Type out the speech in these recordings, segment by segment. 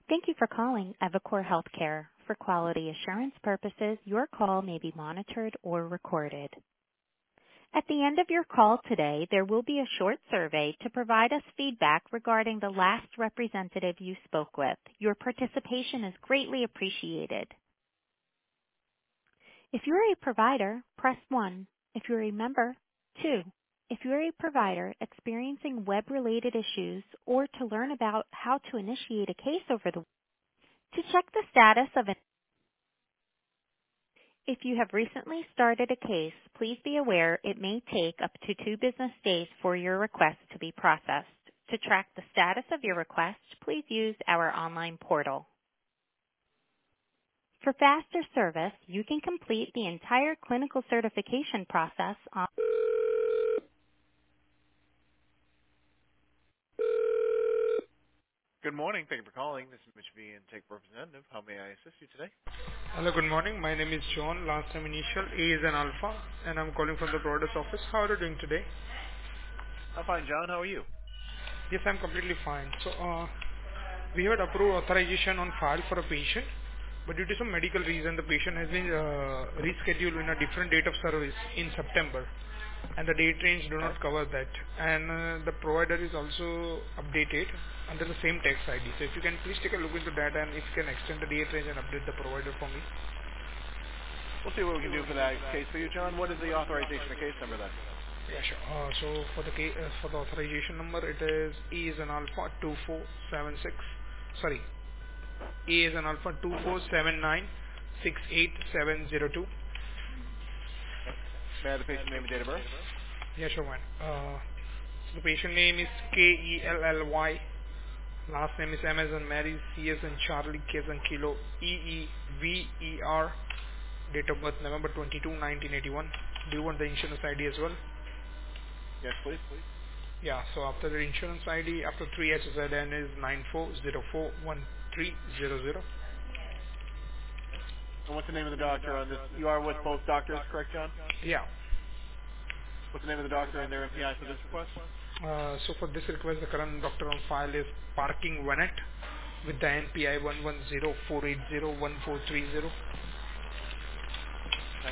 Thank you for calling Evacor Healthcare. For quality assurance purposes, your call may be monitored or recorded. At the end of your call today, there will be a short survey to provide us feedback regarding the last representative you spoke with. Your participation is greatly appreciated. If you're a provider, press 1. If you're a member, 2. If you're a provider experiencing web-related issues or to learn about how to initiate a case over the to check the status of an if you have recently started a case, please be aware it may take up to 2 business days for your request to be processed. To track the status of your request, please use our online portal. For faster service, you can complete the entire clinical certification process on Good morning. Thank you for calling. This is Mitch V. Intake Representative. How may I assist you today? Hello, good morning. My name is John. Last name initial A is an alpha, and I'm calling from the provider's office. How are you doing today? I'm fine, John. How are you? Yes, I'm completely fine. So, we had approved authorization on file for a patient, but due to some medical reason, the patient has been rescheduled in a different date of service in September, and the date range do Okay. not cover that. And the provider is also updated under the same tax ID. So, if you can please take a look into that, and if you can extend the date range and update the provider for me. We'll see what we can do for that case for you, John. What is the authorization of case number then? Yeah, sure. So for the authorization number, it is E is an alpha 2476. Sorry, A is an alpha 247968702. Okay. May I have the patient name and date of birth? Yeah, sure, man. So the patient name is Kelly. Last name is M as in Mary, C as in Charlie, K as in Kilo, EEVER. Date of birth November 22, 1981. Do you want the insurance ID as well? Yes, please. Yeah, so after the insurance ID, after 3SSIN is 94041300. And what's the name of the doctor on this? You are with both doctors, correct, John? Yeah. What's the name of the doctor and their MPI for this request? So for this request, the current doctor on file is Parking Vanet with the NPI 110480140 Okay.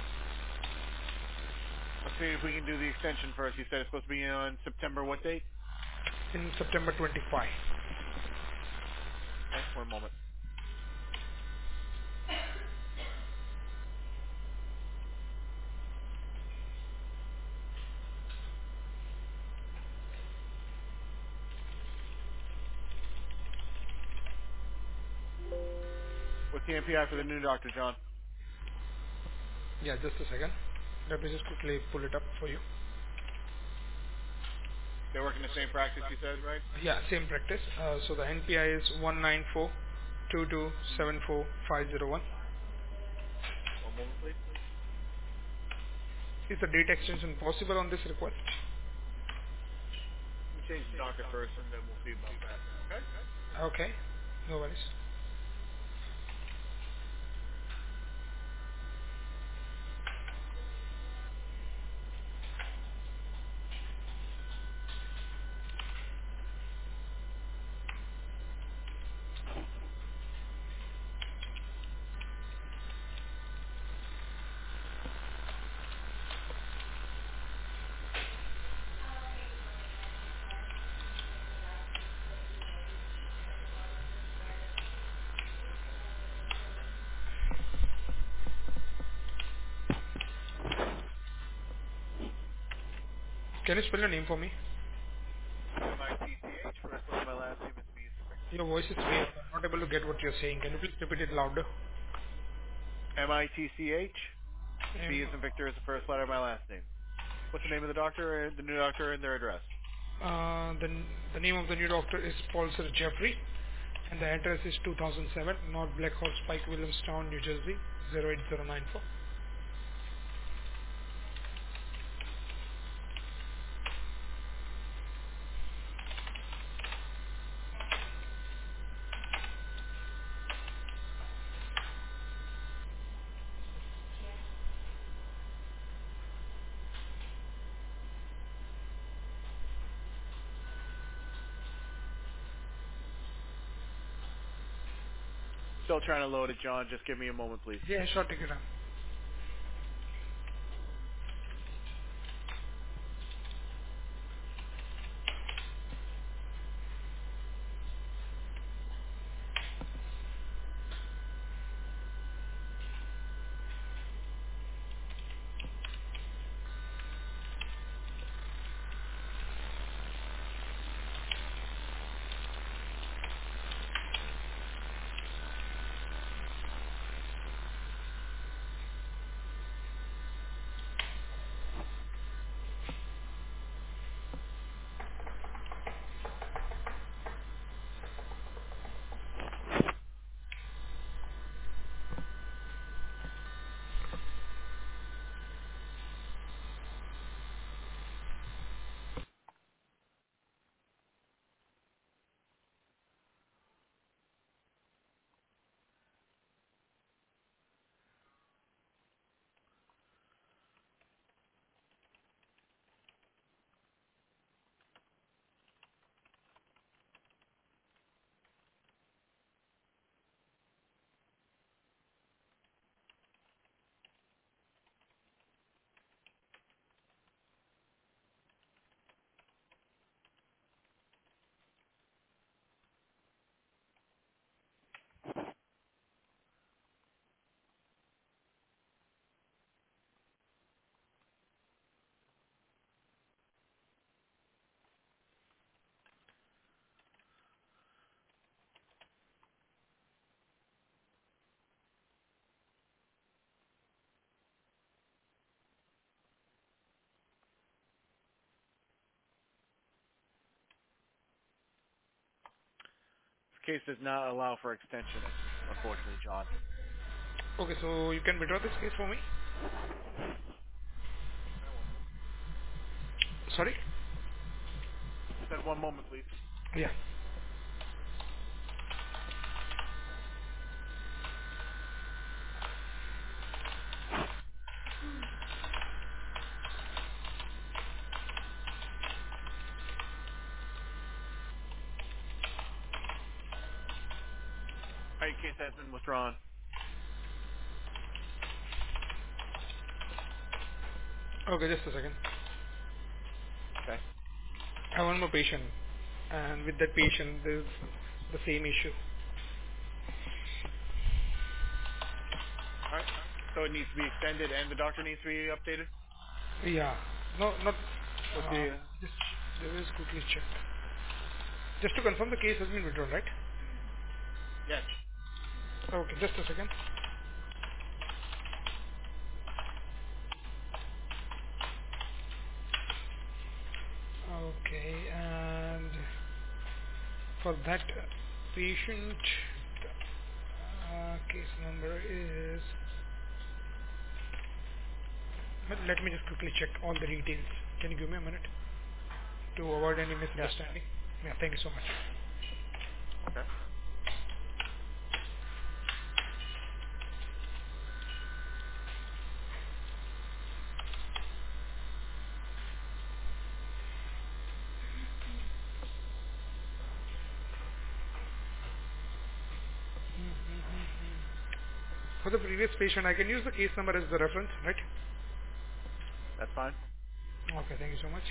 Let's see if we can do the extension first. You said it's supposed to be on September what date? in September 25. Okay, 1 moment. What's the MPI for the new doctor, John? Yeah, just a second. Let me just quickly pull it up for you. They work in the same practice you said, right? Yeah, same practice. So the NPI is 19422744501. 1 moment, please. Is the date extension possible on this request? Let me change the doctor first, and then we'll see about that. Okay? Okay, no worries. Can you spell your name for me? MITCH. First letter of my last name is B as in Victor. Your voice is weak. I'm not able to get what you're saying. Can you please repeat it louder? MITCH. B as in Victor is the first letter of my last name. What's the name of the doctor, the new doctor, and their address? The name of the new doctor is Paul Sir Jeffrey, and the address is 2007 North Black Horse Pike, Williamstown, New Jersey 08094. Still trying to load it, John. Just give me a moment, please. Yeah, sure, take it down. This case does not allow for extension, unfortunately, John. Okay, so you can withdraw this case for me? Okay, one moment. Sorry? Said one moment, please. Yeah. All right, case has been withdrawn. Okay, just a second. Okay. I have one more patient, and with that patient, there's the same issue. All right. So it needs to be extended, and the doctor needs to be updated. Yeah. No, not. What's Uh, the? just let us quickly check. Just to confirm, the case has been withdrawn, right? Yes. Okay, just a second. Okay, and for that patient, case number is. Let me just quickly check all the details. Can you give me a minute to avoid any Yeah. misunderstanding? Yeah, thank you so much. Okay. For the previous patient, I can use the case number as the reference, right? That's fine. Okay, thank you so much.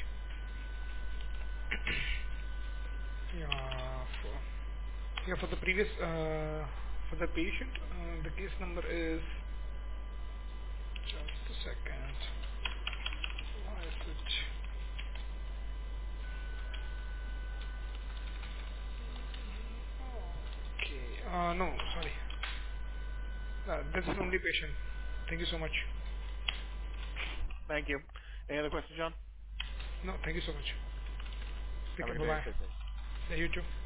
For the previous, for the patient, the case number is, just a second. Why is it? Okay, no, sorry. This is only patient. Thank you so much. Thank you. Any other questions, John? No, thank you so much. Take Have a care, good day. bye-bye. Stay safe. Yeah, you too.